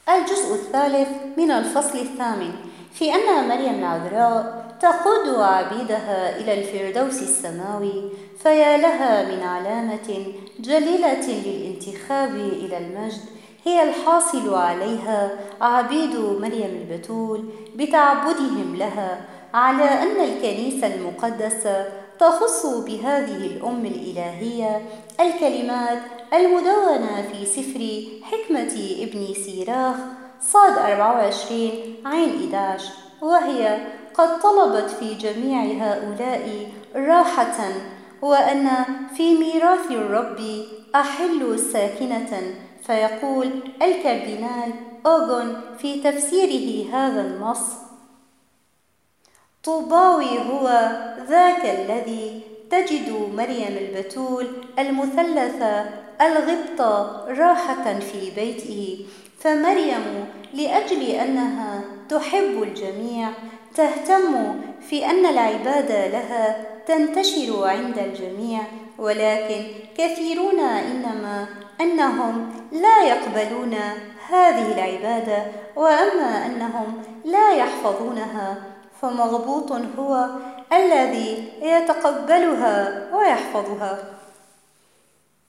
الجزء الثالث من الفصل الثامن، في أن مريم العذراء تقود عبيدها إلى الفردوس السماوي، فيا لها من علامة جليلة للانتخاب إلى المجد هي الحاصل عليها عبيد مريم البتول بتعبدهم لها، على أن الكنيسة المقدسة تخص بهذه الأم الإلهية الكلمات المدونة في سفر حكمة ابن سيراخ صاد 24 عين 11، وهي قد طلبت في جميع هؤلاء راحة، وأن في ميراث الرب أحل ساكنة. فيقول الكاردينال أوغون في تفسيره هذا النص: طوباوي هو ذاك الذي تجد مريم البتول المثلثة الغبطة راحة في بيته. فمريم لأجل أنها تحب الجميع تهتم في أن العبادة لها تنتشر عند الجميع، ولكن كثيرون إنما أنهم لا يقبلون هذه العبادة، وأما أنهم لا يحفظونها فمغبوط هو الذي يتقبلها ويحفظها.